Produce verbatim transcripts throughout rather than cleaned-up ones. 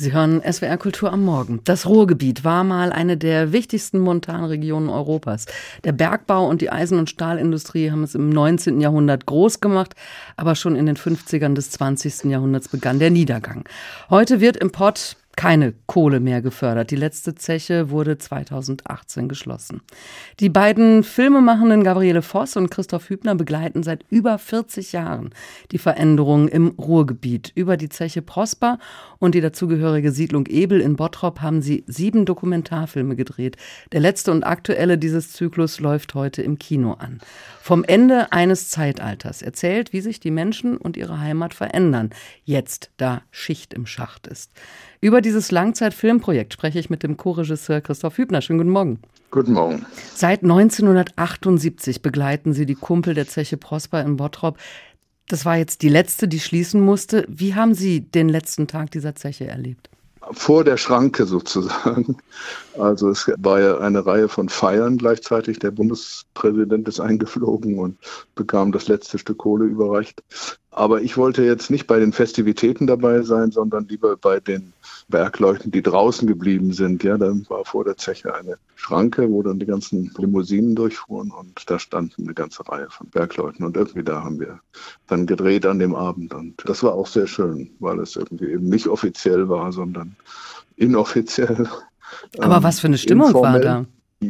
Sie hören S W R Kultur am Morgen. Das Ruhrgebiet war mal eine der wichtigsten Montanregionen Europas. Der Bergbau und die Eisen- und Stahlindustrie haben es im neunzehnten Jahrhundert groß gemacht, aber schon in den fünfzigern des zwanzigsten Jahrhunderts begann der Niedergang. Heute wird im Pott keine Kohle mehr gefördert. Die letzte Zeche wurde zweitausendachtzehn geschlossen. Die beiden Filmemachenden Gabriele Voss und Christoph Hübner begleiten seit über vierzig Jahren die Veränderungen im Ruhrgebiet. Über die Zeche Prosper und die dazugehörige Siedlung Ebel in Bottrop haben sie sieben Dokumentarfilme gedreht. Der letzte und aktuelle dieses Zyklus läuft heute im Kino an. Vom Ende eines Zeitalters erzählt, wie sich die Menschen und ihre Heimat verändern, jetzt da Schicht im Schacht ist. Über dieses Langzeitfilmprojekt spreche ich mit dem Co-Regisseur Christoph Hübner. Schönen guten Morgen. Guten Morgen. Seit neunzehnhundertachtundsiebzig begleiten Sie die Kumpel der Zeche Prosper in Bottrop. Das war jetzt die letzte, die schließen musste. Wie haben Sie den letzten Tag dieser Zeche erlebt? Vor der Schranke sozusagen. Also es war ja eine Reihe von Feiern gleichzeitig. Der Bundespräsident ist eingeflogen und bekam das letzte Stück Kohle überreicht. Aber ich wollte jetzt nicht bei den Festivitäten dabei sein, sondern lieber bei den Bergleuten, die draußen geblieben sind. Ja, da war vor der Zeche eine Schranke, wo dann die ganzen Limousinen durchfuhren und da standen eine ganze Reihe von Bergleuten. Und irgendwie da haben wir dann gedreht an dem Abend. Und das war auch sehr schön, weil es irgendwie eben nicht offiziell war, sondern inoffiziell. Aber ähm, was für eine Stimmung informell. war da?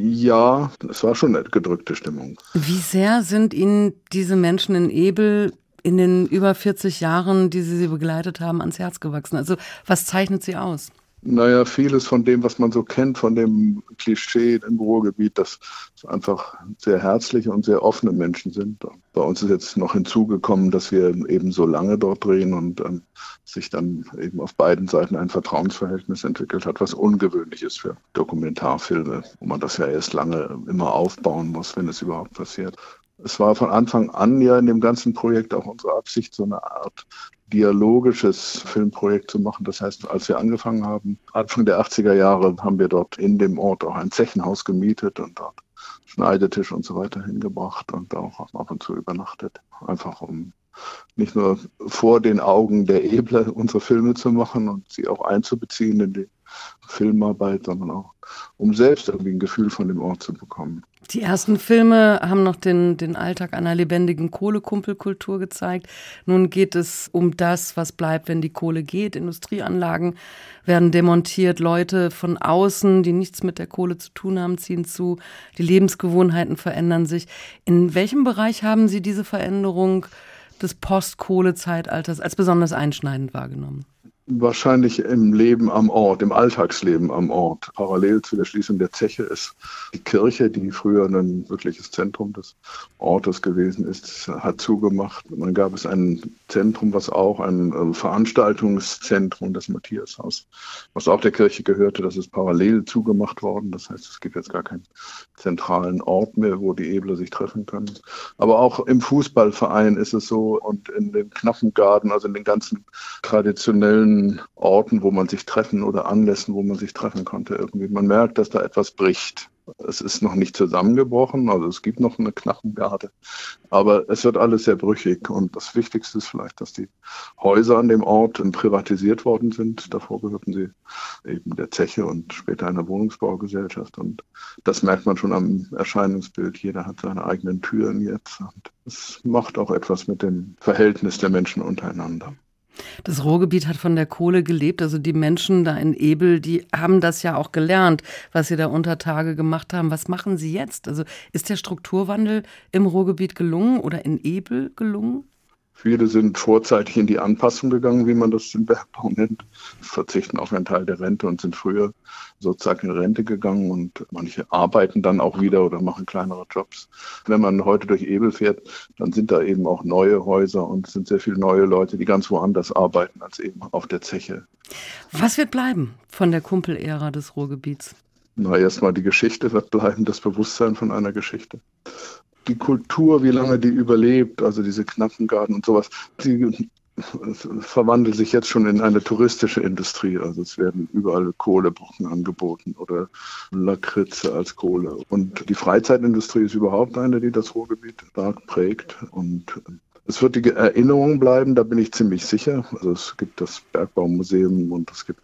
Ja, es war schon eine gedrückte Stimmung. Wie sehr sind Ihnen diese Menschen in Ebel in den über vierzig Jahren, die Sie sie begleitet haben, ans Herz gewachsen? Also was zeichnet sie aus? Naja, vieles von dem, was man so kennt, von dem Klischee im Ruhrgebiet, dass es einfach sehr herzliche und sehr offene Menschen sind. Bei uns ist jetzt noch hinzugekommen, dass wir eben so lange dort drehen und ähm, sich dann eben auf beiden Seiten ein Vertrauensverhältnis entwickelt hat, was ungewöhnlich ist für Dokumentarfilme, wo man das ja erst lange immer aufbauen muss, wenn es überhaupt passiert. Es war von Anfang an ja in dem ganzen Projekt auch unsere Absicht, so eine Art dialogisches Filmprojekt zu machen. Das heißt, als wir angefangen haben, Anfang der achtziger Jahre, haben wir dort in dem Ort auch ein Zechenhaus gemietet und dort Schneidetisch und so weiter hingebracht und auch ab und zu übernachtet. Einfach um nicht nur vor den Augen der Ebler unsere Filme zu machen und sie auch einzubeziehen in die Filmarbeit, sondern auch um selbst irgendwie ein Gefühl von dem Ort zu bekommen. Die ersten Filme haben noch den, den Alltag einer lebendigen Kohlekumpelkultur gezeigt. Nun geht es um das, was bleibt, wenn die Kohle geht. Industrieanlagen werden demontiert, Leute von außen, die nichts mit der Kohle zu tun haben, ziehen zu. Die Lebensgewohnheiten verändern sich. In welchem Bereich haben Sie diese Veränderung des Post-Kohle-Zeitalters als besonders einschneidend wahrgenommen? Wahrscheinlich im Leben am Ort, im Alltagsleben am Ort. Parallel zu der Schließung der Zeche ist die Kirche, die früher ein wirkliches Zentrum des Ortes gewesen ist, hat zugemacht. Und dann gab es ein Zentrum, was auch ein Veranstaltungszentrum, das Matthiashaus, was auch der Kirche gehörte, das ist parallel zugemacht worden. Das heißt, es gibt jetzt gar keinen zentralen Ort mehr, wo die Ebler sich treffen können. Aber auch im Fußballverein ist es so und in den Knappengarten, also in den ganzen traditionellen Orten, wo man sich treffen oder Anlässen, wo man sich treffen konnte irgendwie. Man merkt, dass da etwas bricht. Es ist noch nicht zusammengebrochen, also es gibt noch eine Knappengarde, aber es wird alles sehr brüchig und das Wichtigste ist vielleicht, dass die Häuser an dem Ort privatisiert worden sind. Davor gehörten sie eben der Zeche und später einer Wohnungsbaugesellschaft und das merkt man schon am Erscheinungsbild. Jeder hat seine eigenen Türen jetzt und es macht auch etwas mit dem Verhältnis der Menschen untereinander. Das Ruhrgebiet hat von der Kohle gelebt, also die Menschen da in Ebel, die haben das ja auch gelernt, was sie da unter Tage gemacht haben. Was machen sie jetzt? Also ist der Strukturwandel im Ruhrgebiet gelungen oder in Ebel gelungen? Viele sind vorzeitig in die Anpassung gegangen, wie man das im Bergbau nennt, verzichten auf einen Teil der Rente und sind früher sozusagen in Rente gegangen und manche arbeiten dann auch wieder oder machen kleinere Jobs. Wenn man heute durch Ebel fährt, dann sind da eben auch neue Häuser und es sind sehr viele neue Leute, die ganz woanders arbeiten als eben auf der Zeche. Was wird bleiben von der Kumpelära des Ruhrgebiets? Na, erstmal die Geschichte wird bleiben, das Bewusstsein von einer Geschichte. Die Kultur, wie lange die überlebt, also diese Knappengarten und sowas, die verwandelt sich jetzt schon in eine touristische Industrie. Also es werden überall Kohlebrocken angeboten oder Lakritze als Kohle. Und die Freizeitindustrie ist überhaupt eine, die das Ruhrgebiet stark prägt. Und es wird die Erinnerung bleiben, da bin ich ziemlich sicher. Also es gibt das Bergbaumuseum und es gibt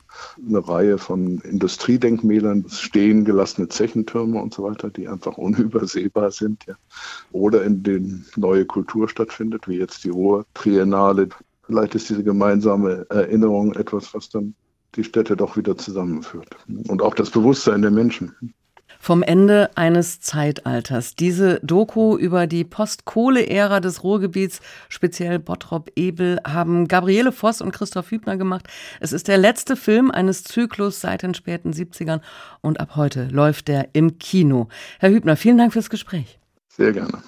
eine Reihe von Industriedenkmälern, stehen gelassene Zechentürme und so weiter, die einfach unübersehbar sind. Ja. Oder in denen neue Kultur stattfindet, wie jetzt die Ruhr-Triennale. Vielleicht ist diese gemeinsame Erinnerung etwas, was dann die Städte doch wieder zusammenführt. Und auch das Bewusstsein der Menschen. Vom Ende eines Zeitalters. Diese Doku über die Post-Kohle-Ära des Ruhrgebiets, speziell Bottrop-Ebel, haben Gabriele Voss und Christoph Hübner gemacht. Es ist der letzte Film eines Zyklus seit den späten siebzigern und ab heute läuft er im Kino. Herr Hübner, vielen Dank fürs Gespräch. Sehr gerne.